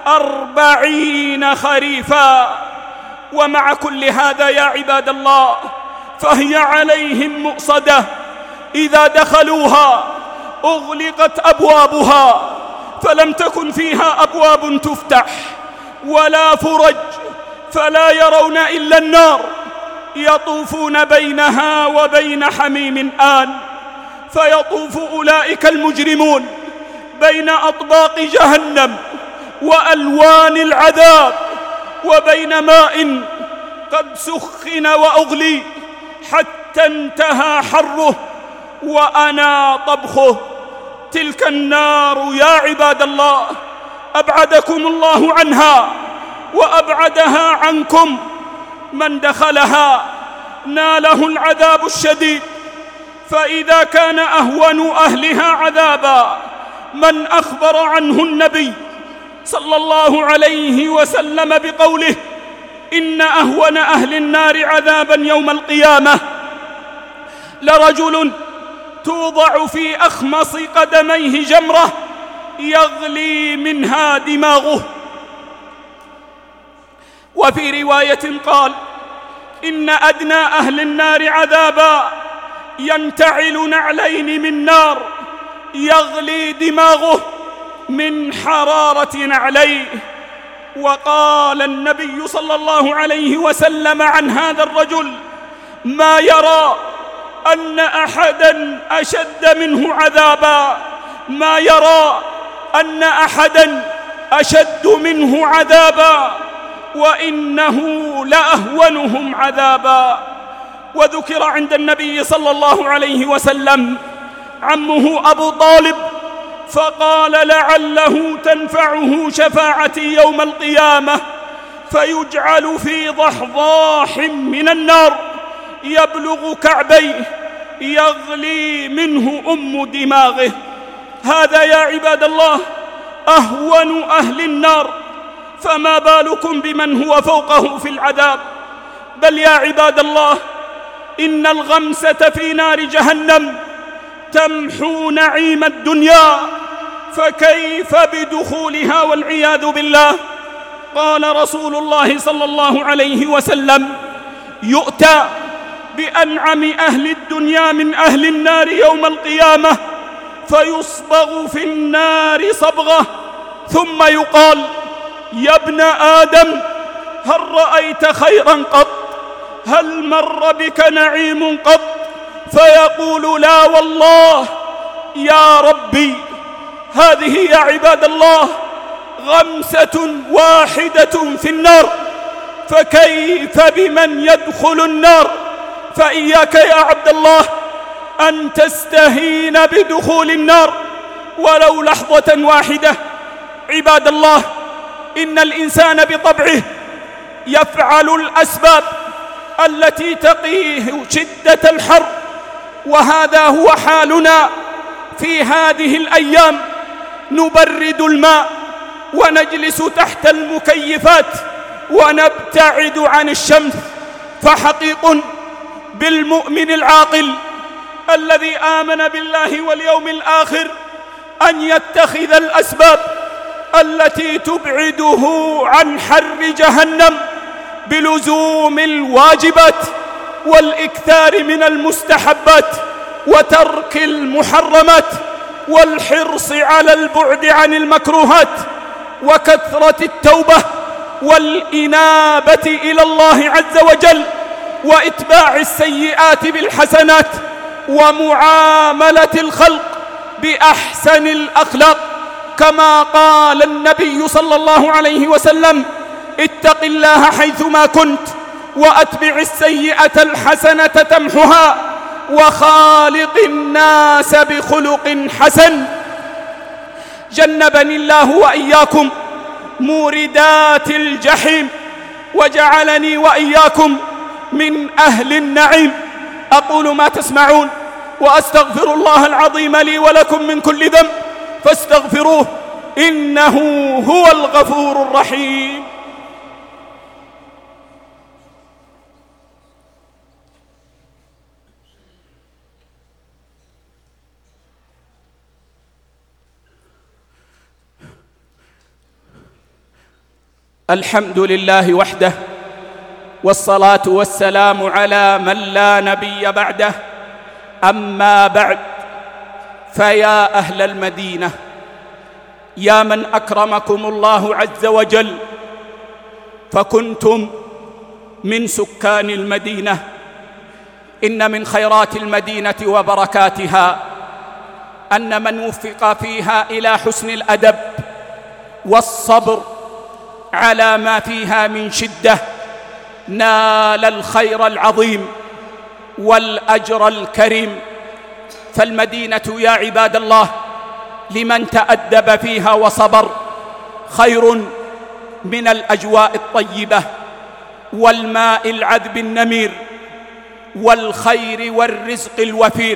40 خريفا. ومع كل هذا يا عباد الله فهي عليهم مؤصدة، إذا دخلوها أغلقت أبوابها، فلم تكن فيها أبواب تفتح ولا فرج، فلا يرون إلا النار، يطوفون بينها وبين حميم آن. فيطوف أولئك المجرمون بين أطباق جهنم وألوان العذاب وبين ماء قد سخن وأغلي حتى انتهى حره وأنا طبخه. تلك النار يا عباد الله أبعدكم الله عنها وأبعدها عنكم. من دخلها ناله العذاب الشديد. فإذا كان أهون أهلها عذابا من أخبر عنه النبي صلى الله عليه وسلم بقوله: إن أهون أهل النار عذابا يوم القيامة لرجل توضع في أخمص قدميه جمرة يغلي منها دماغه. وفي رواية قال: إن أدنى أهل النار عذابا ينتعل نعلين من نار يغلي دماغه من حرارة نعليه. وقال النبي صلى الله عليه وسلم عن هذا الرجل: ما يرى أن أحدا أشد منه عذابا، ما يرى أن أحدا أشد منه عذابا، وإنه لأهونهم عذابا. وذكر عند النبي صلى الله عليه وسلم عمه أبو طالب، فقال: لعله تنفعه شفاعتي يوم القيامة، فيجعل في ضحضاح من النار يبلغ كعبيه يغلي منه دماغه. هذا يا عباد الله أهون أهل النار، فما بالكم بمن هو فوقه في العذاب؟ بل يا عباد الله إن الغمسة في نار جهنم تمحو نعيم الدنيا، فكيف بدخولها والعياذ بالله؟ قال رسول الله صلى الله عليه وسلم: يؤتى بأنعم أهل الدنيا من أهل النار يوم القيامة فيصبغ في النار صبغة، ثم يقال: يا ابن آدم هل رأيت خيرا قط؟ هل مر بك نعيم قط؟ فيقول: لا والله يا ربي. هذه يا عباد الله غمسة واحدة في النار، فكيف بمن يدخل النار؟ فإياك يا عبد الله أن تستهين بدخول النار ولو لحظة واحدة. عباد الله إن الإنسان بطبعه يفعل الأسباب التي تقيه شدة الحر، وهذا هو حالنا في هذه الأيام. نبرد الماء ونجلس تحت المكيفات ونبتعد عن الشمس. فحقيق بالمؤمن العاقل الذي آمن بالله واليوم الآخر أن يتخذ الأسباب التي تبعده عن حر جهنم بلزوم الواجبات والإكثار من المستحبات وترك المحرمات والحرص على البعد عن المكروهات وكثرة التوبة والإنابة إلى الله عز وجل وإتباع السيئات بالحسنات ومعاملة الخلق بأحسن الأخلاق، كما قال النبي صلى الله عليه وسلم: اتق الله حيثما كنت وأتبع السيئة الحسنة تمحها وخالق الناس بخلق حسن. جنبني الله وإياكم موردات الجحيم وجعلني وإياكم من أهل النعيم. أقول ما تسمعون وأستغفر الله العظيم لي ولكم من كل ذنب فاستغفروه إنه هو الغفور الرحيم. الحمد لله وحده، والصلاة والسلام على من لا نبي بعده. أما بعد، فيا أهل المدينة، يا من أكرمكم الله عز وجل فكنتم من سكان المدينة، إن من خيرات المدينة وبركاتها أن من وفق فيها إلى حسن الأدب والصبر على ما فيها من شدة نال الخير العظيم والأجر الكريم. فالمدينة يا عباد الله لمن تأدب فيها وصبر خير من الأجواء الطيبة والماء العذب النمير والخير والرزق الوفير.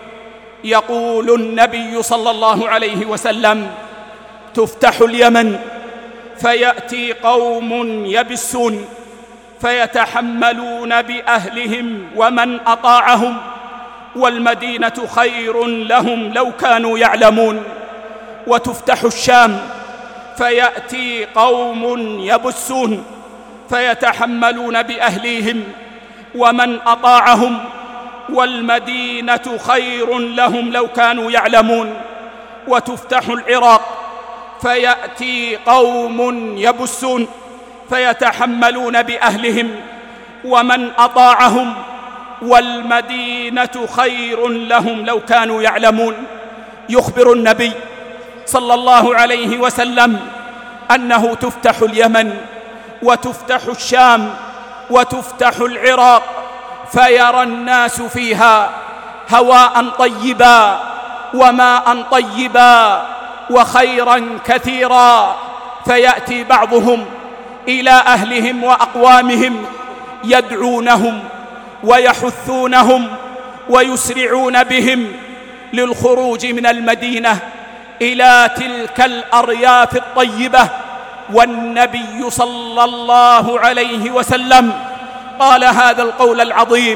يقول النبي صلى الله عليه وسلم: تفتح اليمن فيأتي قوم يبسون فيتحملون بأهلهم ومن أطاعهم، والمدينة خير لهم لو كانوا يعلمون. وتفتح الشام فيأتي قوم يبسون فيتحملون بأهليهم ومن أطاعهم، والمدينة خير لهم لو كانوا يعلمون. وتفتح العراق فيأتي قوم يبسون فيتحملون بأهلهم ومن أطاعهم، والمدينة خير لهم لو كانوا يعلمون. يخبر النبي صلى الله عليه وسلم أنه تفتح اليمن وتفتح الشام وتفتح العراق، فيرى الناس فيها هواء طيبا وماء طيبا وخيرا كثيرا، فيأتي بعضهم إلى أهلهم وأقوامهم يدعونهم ويحثونهم ويسرعون بهم للخروج من المدينة إلى تلك الأرياف الطيبة. والنبي صلى الله عليه وسلم قال هذا القول العظيم: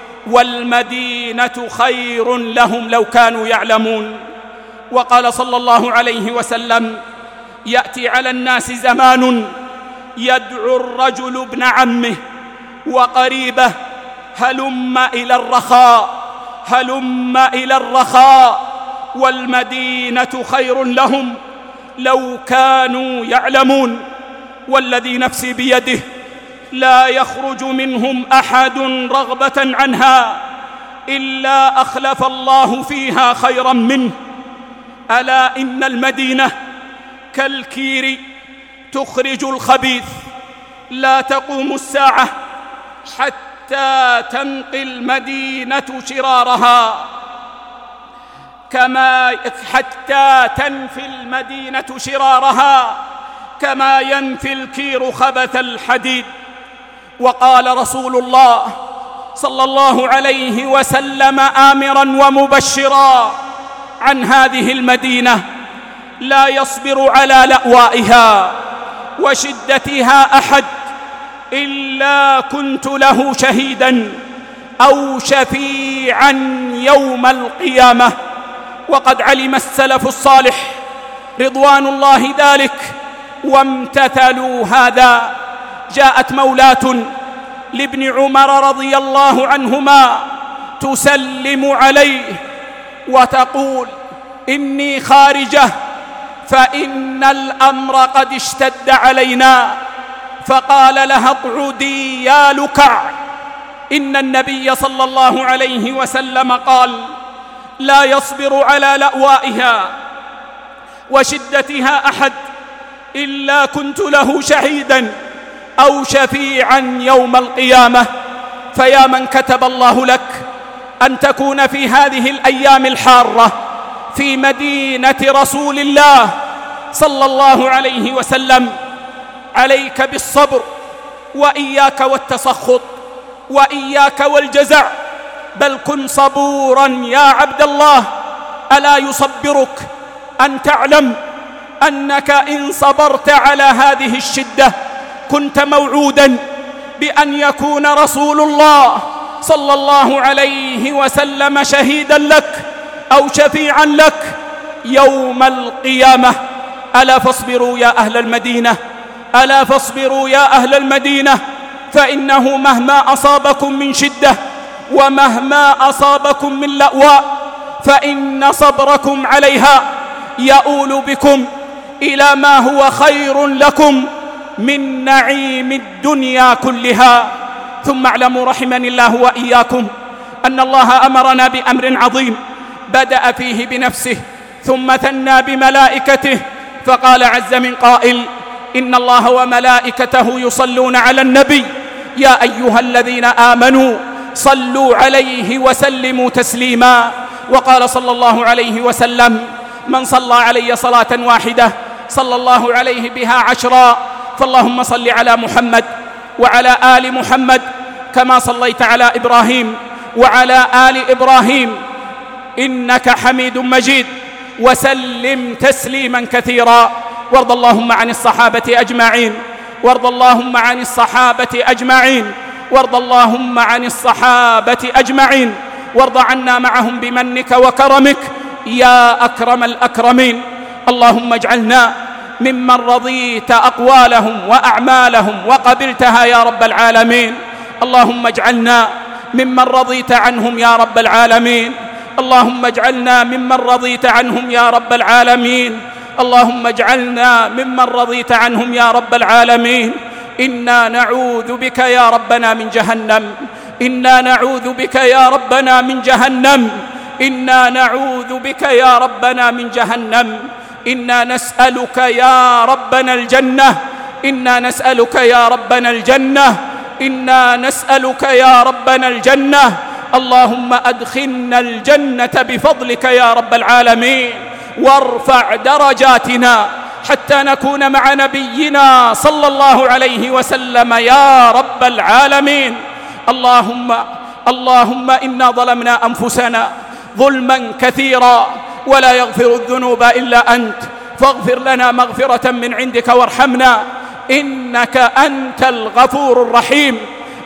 والمدينة خير لهم لو كانوا يعلمون. وقال صلى الله عليه وسلم: يأتي على الناس زمان يدعو الرجل ابن عمه وقريبه: هلم إلى الرخاء، هلم إلى الرخاء، والمدينة خير لهم لو كانوا يعلمون. والذي نفسي بيده لا يخرج منهم أحد رغبة عنها إلا أخلف الله فيها خيرا منه. ألا إن المدينة كالكير تخرج الخبيث، لا تقوم الساعة حتى تنقي المدينة شرارها، حتى تنفي المدينة شرارها كما ينفي الكير خبث الحديد. وقال رسول الله صلى الله عليه وسلم آمرا ومبشرا عن هذه المدينة: لا يصبر على لأوائها وشدتها أحد إلا كنت له شهيدا أو شفيعا يوم القيامة. وقد علم السلف الصالح رضوان الله ذلك وامتثلوا هذا. جاءت مولاة لابن عمر رضي الله عنهما تسلم عليه وتقول: إني خارجة فإن الأمر قد اشتد علينا. فقال لها: اقعدي يا لكع، إن النبي صلى الله عليه وسلم قال: لا يصبر على لأوائها وشدتها أحد إلا كنت له شهيدا أو شفيعا يوم القيامة. فيا من كتب الله لك أن تكون في هذه الأيام الحارة في مدينة رسول الله صلى الله عليه وسلم، عليك بالصبر، وإياك والتسخط، وإياك والجزع، بل كن صبورا يا عبد الله. ألا يصبرك أن تعلم أنك إن صبرت على هذه الشدة كنت موعودا بأن يكون رسول الله صلى الله عليه وسلم شهيدا لك أو شفيعا لك يوم القيامة. ألا فاصبروا يا أهل المدينة، ألا فاصبروا يا أهل المدينة، فإنه مهما أصابكم من شدة ومهما أصابكم من لأواء فإن صبركم عليها يؤول بكم إلى ما هو خير لكم من نعيم الدنيا كلها. ثم اعلموا رحمني الله وإياكم أن الله أمرنا بأمر عظيم بدأ فيه بنفسه ثم ثنى بملائكته، فقال عز من قائل: إن الله وملائكته يصلون على النبي يا أيها الذين آمنوا صلوا عليه وسلموا تسليما. وقال صلى الله عليه وسلم: من صلى علي صلاة واحدة صلى الله عليه بها 10. فاللهم صل على محمد وعلى آل محمد كما صليت على إبراهيم وعلى آل إبراهيم إنك حميد مجيد، وسلم تسليما كثيرا. وارض اللهم عن الصحابة أجمعين، وارض اللهم عن الصحابة أجمعين، وارض اللهم عن الصحابة أجمعين، وارض عنا معهم بمنك وكرمك يا أكرم الأكرمين. اللهم اجعلنا ممن رضيت أقوالهم وأعمالهم وقبلتها يا رب العالمين. اللهم اجعلنا ممن رضيت عنهم يا رب العالمين. اللهم اجعلنا ممن رضيت عنهم يا رب العالمين. اللهم اجعلنا ممن رضيت عنهم يا رب العالمين. إنا نعوذ بك يا ربنا من جهنم، إنا نعوذ بك يا ربنا من جهنم، إنا نعوذ بك يا ربنا من جهنم. إنا نسألك يا ربنا الجنة، إنا نسألك يا ربنا الجنة، إنا نسألك يا ربنا الجنة. اللهم أدخلنا الجنة بفضلك يا رب العالمين، وارفع درجاتنا حتى نكون مع نبينا صلى الله عليه وسلم يا رب العالمين. اللهم إنا ظلمنا أنفسنا ظلما كثيرا ولا يغفر الذنوب إلا أنت، فاغفر لنا مغفرة من عندك وارحمنا إنك أنت الغفور الرحيم.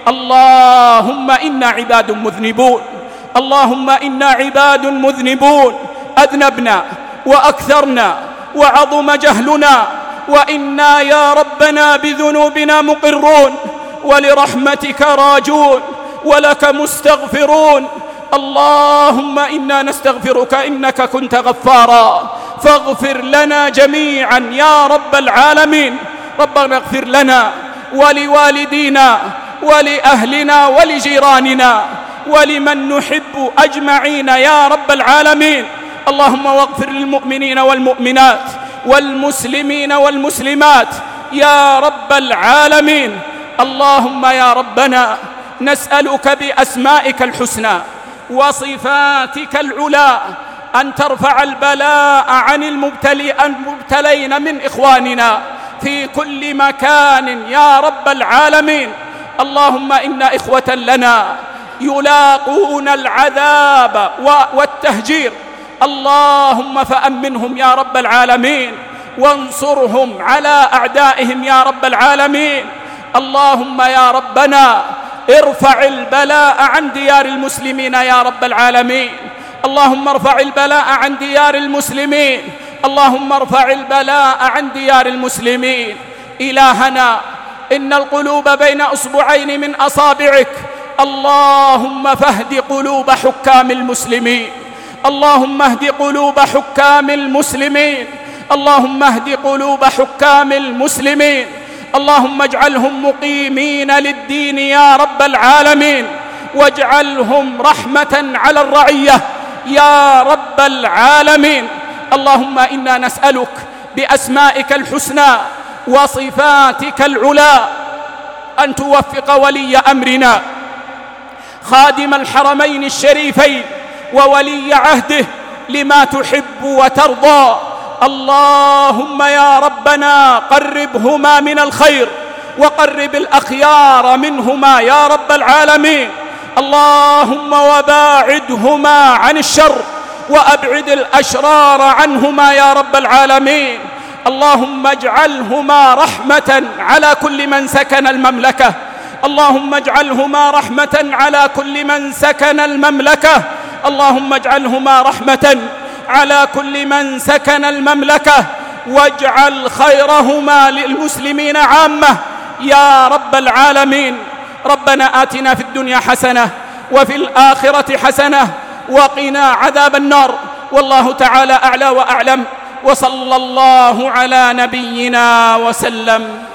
اللهم إنا عباد مذنبون، اللهم إنا عباد مذنبون، أذنبنا وأكثرنا وعظم جهلنا، وإنا يا ربنا بذنوبنا مقرون، ولرحمتك راجون، ولك مستغفرون. اللهم إنا نستغفرك إنك كنت غفارا، فاغفر لنا جميعا يا رب العالمين. ربنا اغفر لنا ولوالدينا ولأهلنا ولجيراننا ولمن نحب أجمعين يا رب العالمين. اللهم واغفر للمؤمنين والمؤمنات والمسلمين والمسلمات يا رب العالمين. اللهم يا ربنا نسألك بأسمائك الحسنى وصفاتك العلى أن ترفع البلاء عن المبتلين من إخواننا في كل مكان يا رب العالمين. اللهم إن إخوة لنا يلاقون العذاب والتهجير، اللهم فأمنهم يا رب العالمين، وانصرهم على أعدائهم يا رب العالمين. اللهم يا ربنا ارفع البلاء عن ديار المسلمين يا رب العالمين. اللهم ارفع البلاء عن ديار المسلمين، اللهم ارفع البلاء عن ديار المسلمين. إلهنا إن القلوب بين أصبعين من أصابعك، اللهم فاهد قلوب حكام المسلمين، اللهم اهد قلوب حكام المسلمين، اللهم اهد قلوب حكام المسلمين. اللهم اجعلهم مقيمين للدين يا رب العالمين، واجعلهم رحمة على الرعية يا رب العالمين. اللهم إنا نسألك بأسمائك الحسنى وصفاتك العلى أن توفق ولي أمرنا خادم الحرمين الشريفين وولي عهده لما تحب وترضى. اللهم يا ربنا قربهما من الخير وقرب الأخيار منهما يا رب العالمين. اللهم وباعدهما عن الشر وأبعد الأشرار عنهما يا رب العالمين. اللهم اجعلهما رحمة على كل من سكن المملكة، اللهم اجعلهما رحمة على كل من سكن المملكة، اللهم اجعلهما رحمة على كل من سكن المملكة، واجعل خيرهما للمسلمين عامة يا رب العالمين. ربنا آتنا في الدنيا حسنة وفي الآخرة حسنة وقنا عذاب النار. والله تعالى أعلى وأعلم، وصلى الله على نبينا وسلم.